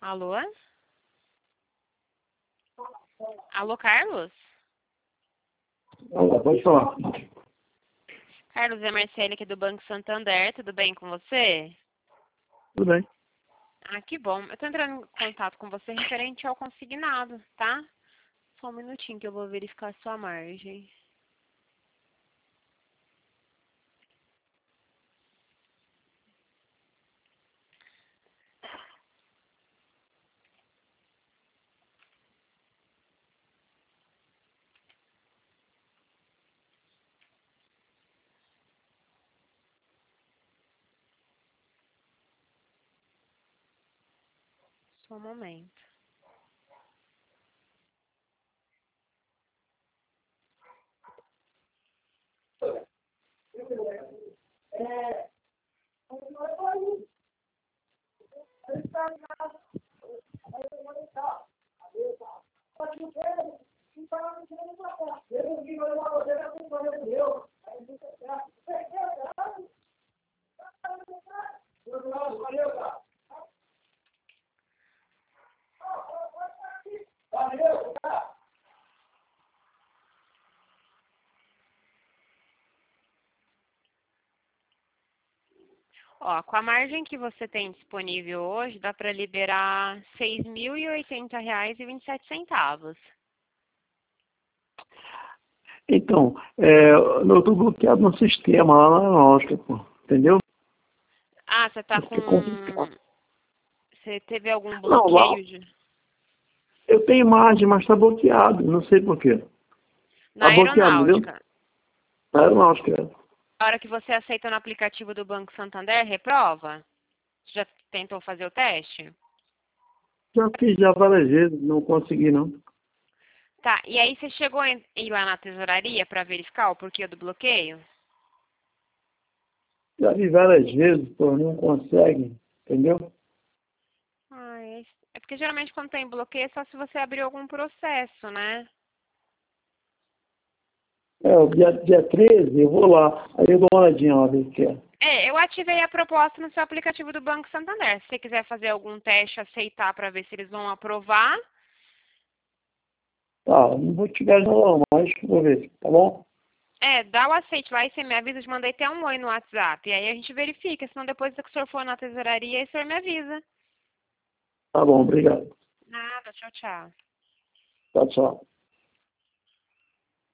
Alô? Alô, Carlos? Olá, pode falar. Carlos, é a Marcele aqui do Banco Santander. Tudo bem com você? Tudo bem. Ah, que bom. Eu tô entrando em contato com você referente ao consignado, tá? Só um minutinho que eu vou verificar a sua margem. Só um momento. Ó, com a margem que você tem disponível hoje, dá para liberar R$ 6.080,27. Então, eu estou bloqueado no sistema lá na lógica, pô. Entendeu? Ah, você tá Isso com... que é complicado. Você teve algum Não, lá bloqueio eu tenho margem, mas está bloqueado. Não sei por quê. na Está bloqueado, entendeu? aeronáutica? Na aeronáutica. A hora que você aceita no aplicativo do Banco Santander, reprova? Você já tentou fazer o teste? Já fiz já várias vezes, não consegui não. Tá, e aí você chegou a ir lá na tesouraria para verificar o porquê do bloqueio? Já vi várias vezes, pô, não consegue, entendeu? Ah, é porque geralmente quando tem bloqueio é só se você abrir algum processo, né? O dia 13 eu vou lá, aí eu dou uma olhadinha lá, ver o que é. É, eu ativei a proposta no seu aplicativo do Banco Santander. Se você quiser fazer algum teste, aceitar para ver se eles vão aprovar. Tá, não vou te gastar não, mas vou ver, tá bom? É, dá o aceite lá e você me avisa, eu te mandei até um oi no WhatsApp. E aí a gente verifica, senão depois que o senhor for na tesouraria, aí o senhor me avisa. Tá bom, obrigado. Nada, tchau, tchau. Tchau, tchau.